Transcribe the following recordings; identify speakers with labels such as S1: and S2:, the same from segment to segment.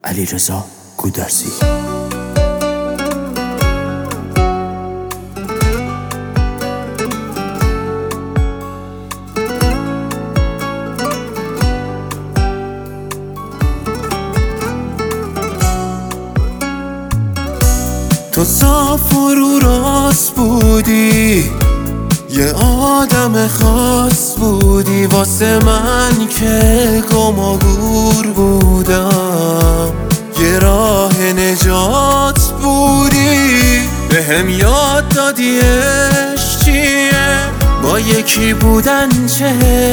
S1: علیرضا گودرزی. تو صاف و رو راست بودی، یه آدم خاص بودی واسه من که گم و گور بودم، یه راه نجات بودی. بهم یاد دادی عشق چیه، با یکی بودن چه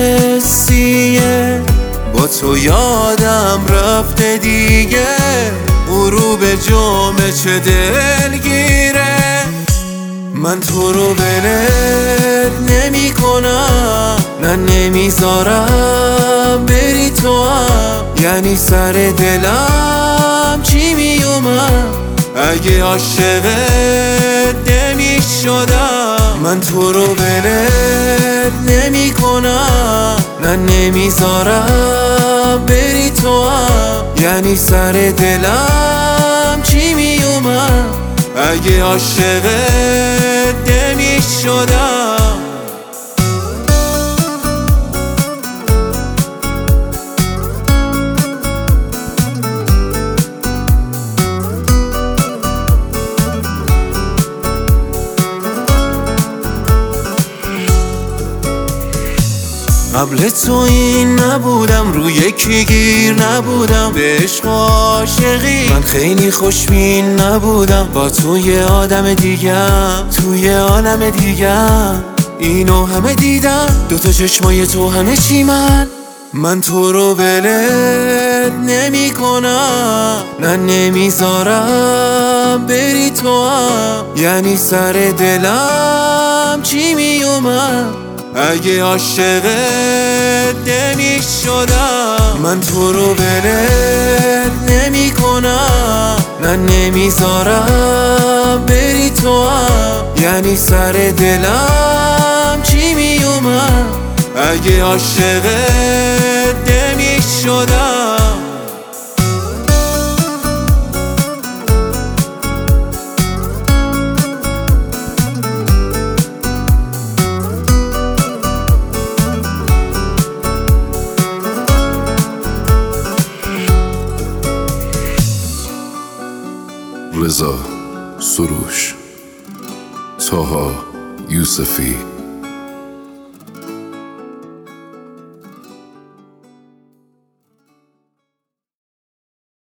S1: حسیه. با تو یادم رفته دیگه، غروب جمعه چه دلگیره. من تو رو ولت نمی کنم، نه نمیذارم بری تو هم. یعنی سر دلم چی می اومد اگه عاشقت نمی شدم. من تو رو ولت نمی کنم، نه نمیذارم بری تو هم. یعنی سر دلم چی می اومد اگه عاشقت نمی شدم. قبل تو این نبودم، روی یکی گیر نبودم، به عشق و عاشقی من خیلی خوشبین نبودم. با توی آدم دیگم، توی عالم دیگم، اینو همه دیدم. دوتا چشمای تو همه چی من تو رو ولت نمی کنم، نه نمیذارم بری تو هم. یعنی سر دلم چی می اومد اگه عاشقت نمی شدم. من تو رو ولت نمی کنم، نه نمیذارم بری تو هم. یعنی سر دلم چی می اومد اگه عاشقت نمی شدم.
S2: رضا سروش، طاها یوسفی.